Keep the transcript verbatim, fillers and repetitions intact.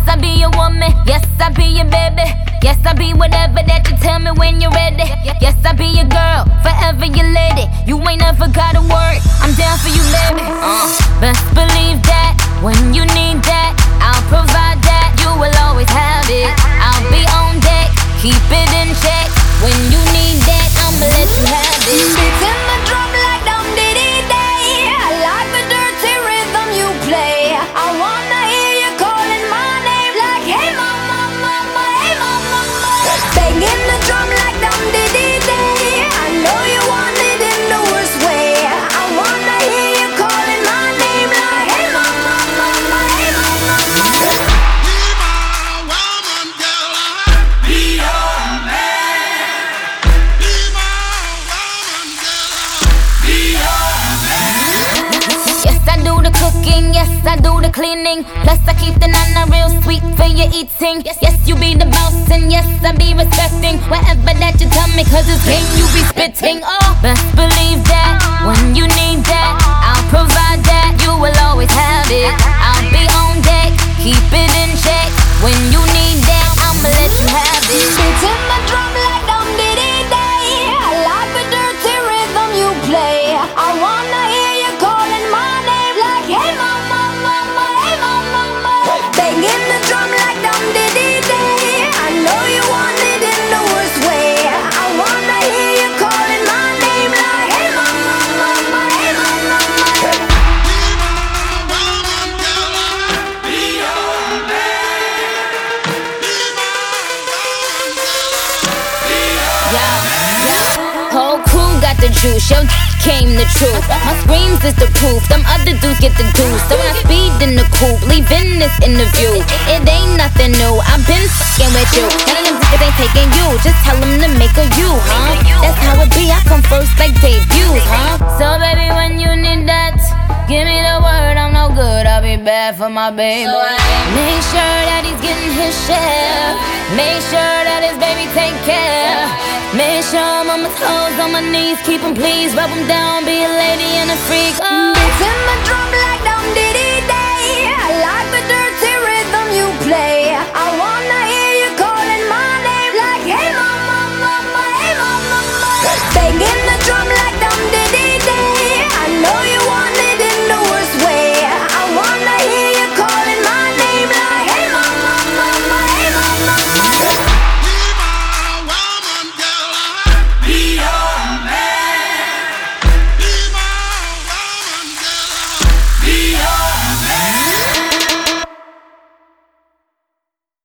I be your woman. Yes, I be your baby. Yes, I be whatever that you tell me when you're ready. Yes, I be your girl, forever your lady. You ain't never gotta worry, I'm down for you, baby. uh, Best believe that, when you need that, I'll provide that. You will always have it, I'll be on deck, keep it in check. When you need that, I'ma let you have it. Beating the drum like dum diddy day. I like the dirty rhythm you play. I wanna hear you calling my name like, hey mama, mama, hey mama, mama. Banging the drum like dum diddy day. I know you want it in the worst way. I wanna hear you calling my name like, hey mama, mama, hey mama, mama. Be my woman, girl. Be your man. Be my woman, girl. Be your man. Yes, I do the cooking, yes, I do the cleaning. Plus I keep the nana real sweet for your eating. Yes, yes, you be the boss and yes, I be respecting whatever that you tell me, cause it's game you be spitting. Oh, best believe that, when you need that, I'll provide that. You will always have it, I'll be on deck, keep it in check. When you need that, I'ma let you have it. Beating the drum like dum diddy day. I like the dirty rhythm you play. I wanna hear you calling my name like, hey mama, mama, hey mama, mama. Banging the drum like dum diddy day. I know you want it in the worst way. I wanna hear you calling my name like, hey mama, mama, hey mama, mama. Be my woman, girl. Be your man. Be my woman, girl. Be your Yeah, yeah. Whole crew got the juice, yo came the truth. My screams is the proof, them other dudes get the deuce. So when I speed in the coupe, leaving this interview, it ain't nothing new, I've been fucking with you. None of them niggas ain't taking you, just tell them to make a you, huh? That's how it be, I come first like debuts, huh? So baby, when you need that, give me the word, I'm no good, I'll be bad for my baby. Make sure that he's getting his share, make sure that his baby take care. Make sure I'm on my toes, on my knees, keep him please, rub him down, be a lady and a freak. Oh. Beating the drum like dum diddy